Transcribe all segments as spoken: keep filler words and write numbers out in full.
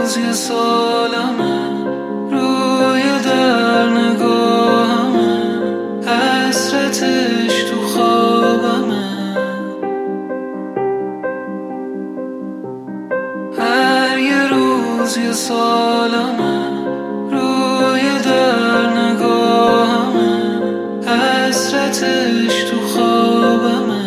روز یه سالمه، روی در نگاهمه، حسرتش تو خوابمه. هر یه روز یه سالمه، روی در نگاهمه، حسرتش تو خوابمه.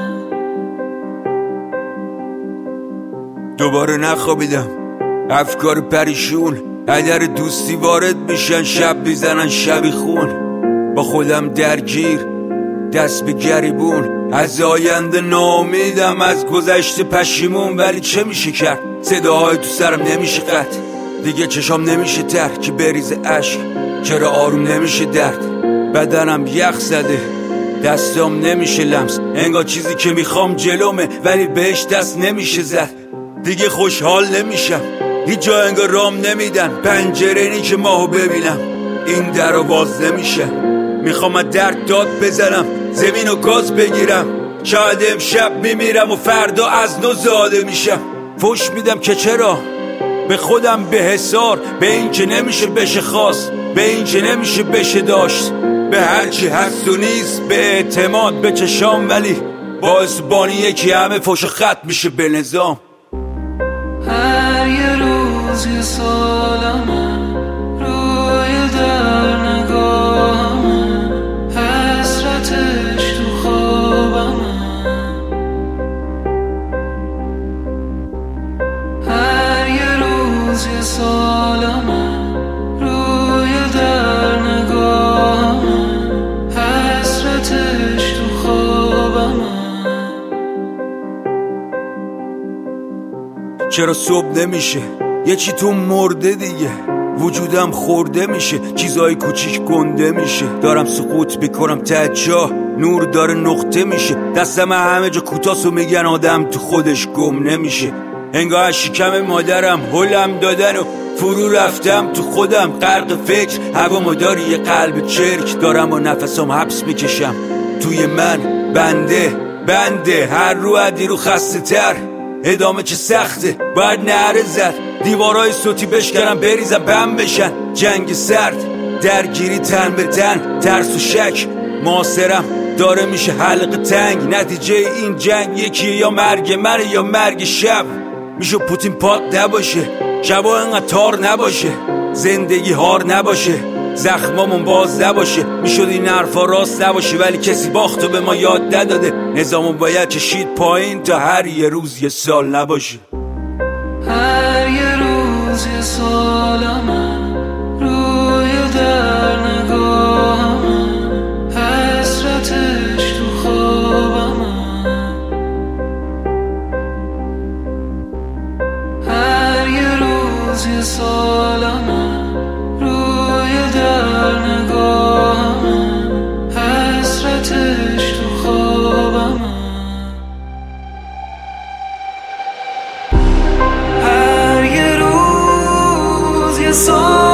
دوباره نخوابیدم، افکار پریشون هدر دوستی وارد میشن، شب میزنن شبی خون. با خودم درگیر، دست به گریبون، از آینده ناامیدم، از گذشته پشیمون. ولی چه میشه کرد؟ صداهای تو سرم نمیشه قطع، دیگه چشام نمیشه تر که بریزه عشق. چرا آروم نمیشه درد؟ بدنم یخ زده، دستام نمیشه لمس، انگار چیزی که میخوام جلومه ولی بهش دست نمیشه زد. دیگه خوشحال نمیشم، هیچ جا انگار رام نمیدن، پنجره اینی که ماهو ببینم این در رو باز نمیشه. میخوام از درد داد بزنم، زمین و گاز بگیرم، شاید امشب میمیرم و فردا از نو زاده میشم. فوش میدم که چرا به خودم به حسار، به این که نمیشه بشه خواست، به این که نمیشه بشه داشت، به هرچی هست و نیست، به اعتماد به چشام. ولی باعث بانی یکی همه فوش خط میشه به نظام. هر یه روز یه سالمه، روی در نگاهمه، حسرتش تو خوابمه. هر یه روز یه سالمه، روی در نگاهمه، حسرتش تو خوابمه. چرا صبح نمیشه؟ یه چی تو مرده دیگه، وجودم خورده میشه، چیزای کوچیک گنده میشه. دارم سقوط میکنم ته جا، نور داره نقطه میشه، دستم همه جا کوتاست و میگن آدم تو خودش گم نمیشه. انگار از شکم مادرم هلم دادن و فرو رفتم تو خودم، غرق فکر، هوا مداری یه قلب چرک. دارم و نفسم حبس میکشم توی من، بنده بنده هر رو عدی رو خسته تر. ادامه چه سخته، باید نعره زد، دیوارای صوتی بشکنم بریزم بم بشن. جنگ سرد، درگیری تن به تن، ترس و شک معاصرم داره میشه حلقه تنگ. نتیجه این جنگ یکیه، یا مرگ منه یا مرگ شب. میشه پوتین پاک نباشه، شبا انقدر تار نباشه، زندگی هار نباشه، زخمامون باز نباشه. میشد این حرفا راست نباشه ولی کسی باختو به ما یاد نداده. نظامون باید چشید پایین تا هر یه روز یه سال نباشه. هر یه روز یه سالمه، روی در نگاهمه، حسرتش تو خوابمه. هر یه روز یه سالمه، روی در نگاهمه، حسرتش تو خوابمه. هر یه روز یه سالمه،